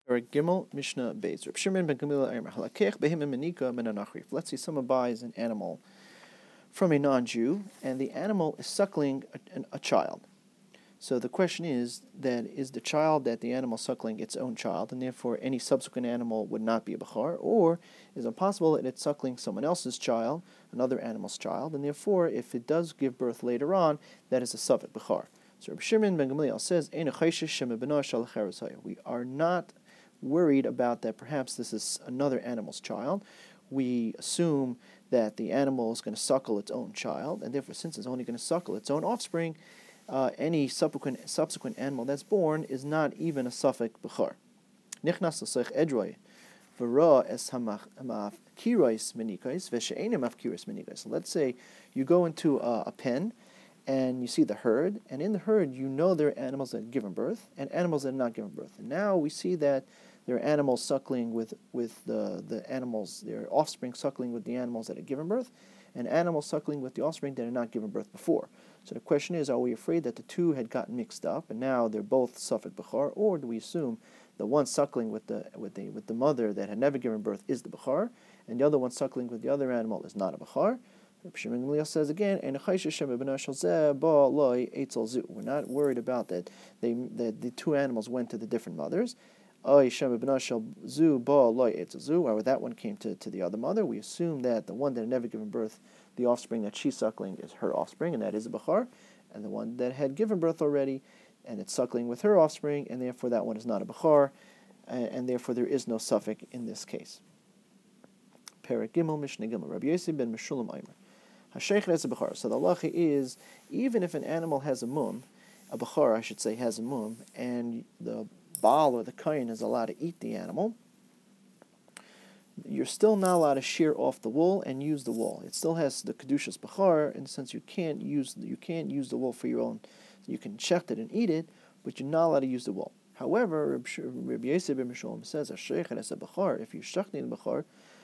Gimel Mishnah Beis. Reb Shimon ben Gamliel Eimer Halakech behimim menika min anachrif. Let's say someone buys an animal from a non-Jew, and the animal is suckling a child. So the question is the child that the animal is suckling its own child, and therefore any subsequent animal would not be a bechar, or is it possible that it's suckling someone else's child, another animal's child, and therefore if it does give birth later on, that is a safek bechar. So Reb Shimon ben Gamliel says, we are not worried about that perhaps this is another animal's child. We assume that the animal is going to suckle its own child, and therefore since it's only going to suckle its own offspring, any subsequent animal that's born is not even a safek bechar. Nichnas l'seich edroi v'ra es hamafkiros menikos v'she'enim mafkiros menikos. So let's say you go into a pen and you see the herd, and in the herd you know there are animals that have given birth and animals that have not given birth. And now we see that there are animals suckling with the animals, their offspring suckling with the animals that have given birth, and animals suckling with the offspring that had not given birth before. So the question is, are we afraid that the two had gotten mixed up and now they're both safek bechar, or do we assume the one suckling with the mother that had never given birth is the bechar, and the other one suckling with the other animal is not a bechar? Reb Shimon ben Gamliel says again, we're not worried about that the two animals went to the different mothers. Or that one came to the other mother. We assume that the one that had never given birth, the offspring that she's suckling is her offspring, and that is a bechar, and the one that had given birth already, and it's suckling with her offspring, and therefore that one is not a bechar, and therefore there is no safek in this case. Perek Gimel Mishnah Gimel Rabbi Yossi ben Meshulam Eimer. Hasheich has a bechar. So the halacha is, even if an animal has a mum, a bechar I should say has a mum, and the Baal or the Kayin is allowed to eat the animal, you're still not allowed to shear off the wool and use the wool. It still has the kedushas bechar in the sense you can't use the wool for your own. You can shecht it and eat it, but you're not allowed to use the wool. However, Rabbi Yosef ben Meshulam says, "Hasheich as a bechar. If you're shechting the bechar,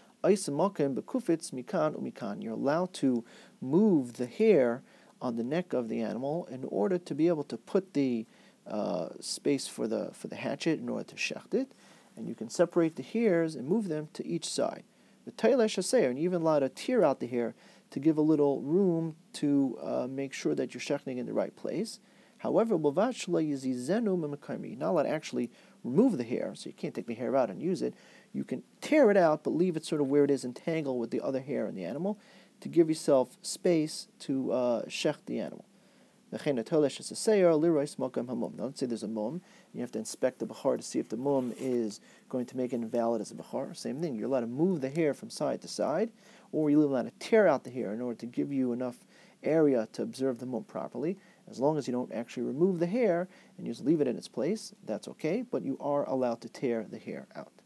you're allowed to move the hair on the neck of the animal in order to be able to put the space for the hatchet in order to shecht it, and you can separate the hairs and move them to each side. The tailesh haseir, and you're even allowed to tear out the hair to give a little room to make sure that you're shechting in the right place. However, you're not allowed to actually remove the hair, so you can't take the hair out and use it. You can tear it out, but leave it sort of where it is entangled with the other hair in the animal to give yourself space to shecht the animal. Now, let's say there's a mum, and you have to inspect the bechar to see if the mum is going to make it invalid as a bechar. Same thing, you're allowed to move the hair from side to side, or you're allowed to tear out the hair in order to give you enough area to observe the mum properly. As long as you don't actually remove the hair and you just leave it in its place, that's okay, but you are allowed to tear the hair out.